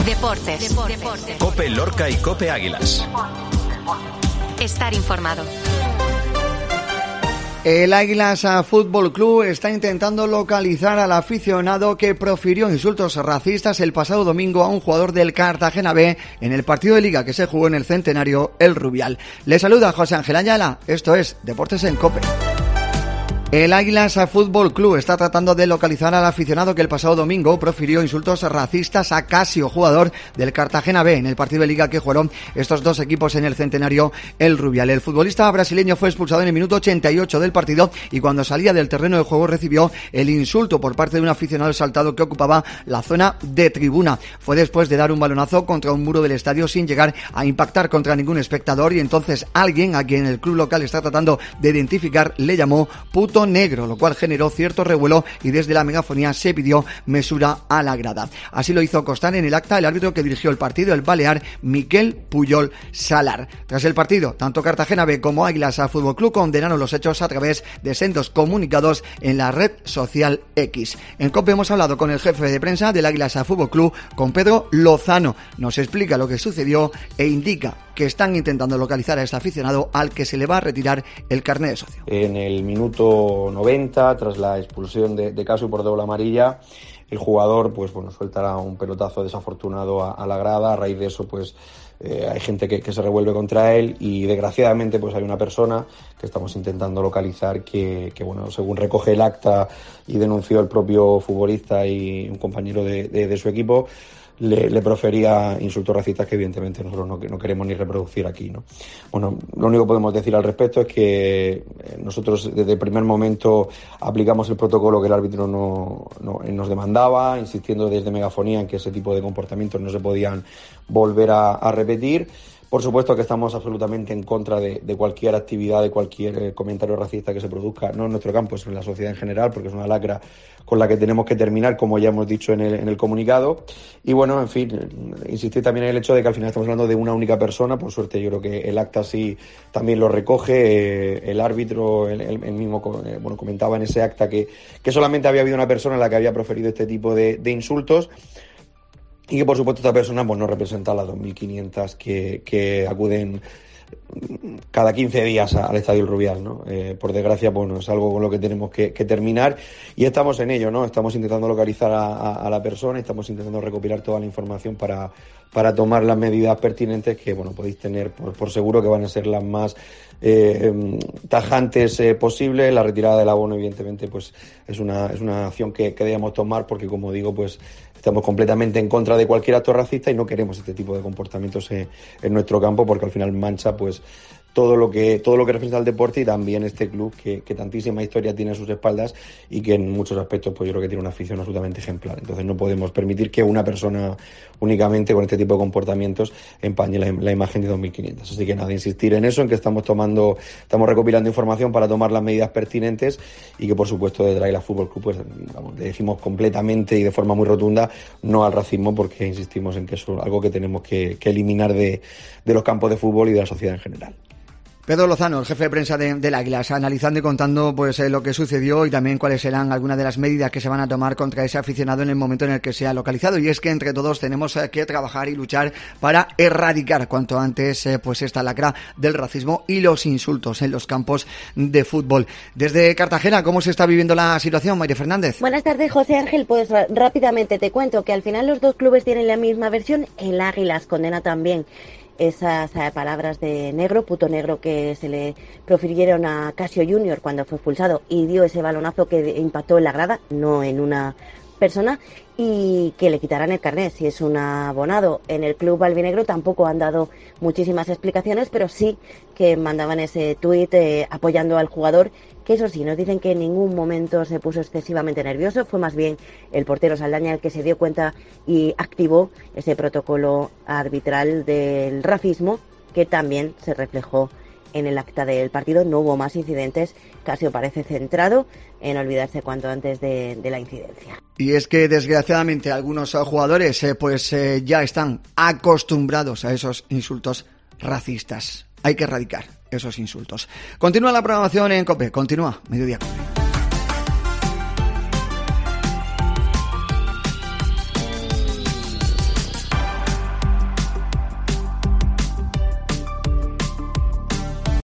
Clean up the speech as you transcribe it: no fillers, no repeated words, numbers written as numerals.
Deportes. COPE Lorca y COPE Águilas. Estar informado. El Águilas Fútbol Club está intentando localizar al aficionado que profirió insultos racistas el pasado domingo a un jugador del Cartagena B en el partido de Liga que se jugó en el Centenario El Rubial. Le saluda José Ángel Ayala, esto es Deportes en COPE. El Águilas Fútbol Club está tratando de localizar al aficionado que el pasado domingo profirió insultos racistas a Casio, jugador del Cartagena B, en el partido de Liga que jugaron estos dos equipos en el Centenario El Rubial. El futbolista brasileño fue expulsado en el minuto 88 del partido y cuando salía del terreno de juego recibió el insulto por parte de un aficionado exaltado que ocupaba la zona de tribuna. Fue después de dar un balonazo contra un muro del estadio sin llegar a impactar contra ningún espectador y entonces alguien a quien el club local está tratando de identificar le llamó puto negro, lo cual generó cierto revuelo y desde la megafonía se pidió mesura a la grada. Así lo hizo constar en el acta el árbitro que dirigió el partido, el balear Miquel Puyol Salar. Tras el partido, tanto Cartagena B como Águilas Fútbol Club condenaron los hechos a través de sendos comunicados en la red social X. En COPE hemos hablado con el jefe de prensa del Águilas Fútbol Club, con Pedro Lozano. Nos explica lo que sucedió e indica que están intentando localizar a este aficionado al que se le va a retirar el carné de socio. En el minuto 90, tras la expulsión de Casio por doble amarilla, el jugador suelta un pelotazo desafortunado a la grada. A raíz de eso hay gente que se revuelve contra él y desgraciadamente hay una persona que estamos intentando localizar que según recoge el acta y denunció el propio futbolista y un compañero de su equipo, le profería insultos racistas que evidentemente nosotros no queremos ni reproducir aquí, ¿no? Bueno, lo único que podemos decir al respecto es que nosotros desde el primer momento aplicamos el protocolo que el árbitro nos demandaba, insistiendo desde megafonía en que ese tipo de comportamientos no se podían volver a repetir. Por supuesto que estamos absolutamente en contra de cualquier actividad, de cualquier comentario racista que se produzca, no en nuestro campo, sino en la sociedad en general, porque es una lacra con la que tenemos que terminar, como ya hemos dicho en el comunicado. Y bueno, en fin, insistir también en el hecho de que al final estamos hablando de una única persona. Por suerte yo creo que el acta sí también lo recoge. El árbitro, él mismo comentaba en ese acta que solamente había habido una persona en la que había proferido este tipo de insultos. Y que por supuesto esta persona no representa a las 2.500 que acuden cada 15 días al Estadio El Rubial, ¿no? Por desgracia, es algo con lo que tenemos que terminar y estamos en ello, ¿no? Estamos intentando localizar a la persona, estamos intentando recopilar toda la información para tomar las medidas pertinentes que, podéis tener por seguro que van a ser las más tajantes posibles. La retirada del abono, evidentemente, es una acción que debemos tomar porque, como digo, estamos completamente en contra de cualquier acto racista y no queremos este tipo de comportamientos en nuestro campo porque al final mancha todo lo que representa el deporte y también este club que tantísima historia tiene a sus espaldas y que en muchos aspectos yo creo que tiene una afición absolutamente ejemplar. Entonces no podemos permitir que una persona únicamente con este tipo de comportamientos empañe la imagen de 2.500. Así que nada, insistir en eso, en que estamos recopilando información para tomar las medidas pertinentes y que por supuesto desde Águilas Fútbol Club le decimos completamente y de forma muy rotunda no al racismo, porque insistimos en que eso es algo que tenemos que eliminar de los campos de fútbol y de la sociedad en general. Pedro Lozano, el jefe de prensa del Águilas, analizando y contando lo que sucedió y también cuáles serán algunas de las medidas que se van a tomar contra ese aficionado en el momento en el que sea localizado. Y es que entre todos tenemos que trabajar y luchar para erradicar cuanto antes esta lacra del racismo y los insultos en los campos de fútbol. Desde Cartagena, ¿cómo se está viviendo la situación, María Fernández? Buenas tardes, José Ángel. Rápidamente te cuento que al final los dos clubes tienen la misma versión. El Águilas condena también esas palabras de negro, puto negro, que se le profirieron a Casio Junior cuando fue expulsado y dio ese balonazo que impactó en la grada, no en una persona, y que le quitarán el carnet si es un abonado. En el club albinegro tampoco han dado muchísimas explicaciones, pero sí que mandaban ese tuit apoyando al jugador, que eso sí, nos dicen que en ningún momento se puso excesivamente nervioso, fue más bien el portero Saldaña el que se dio cuenta y activó ese protocolo arbitral del racismo, que también se reflejó en el acta del partido. No hubo más incidentes. Casio parece centrado en olvidarse cuanto antes de la incidencia. Y es que desgraciadamente algunos jugadores ya están acostumbrados a esos insultos racistas. Hay que erradicar esos insultos. Continúa la programación en COPE. Continúa Mediodía COPE.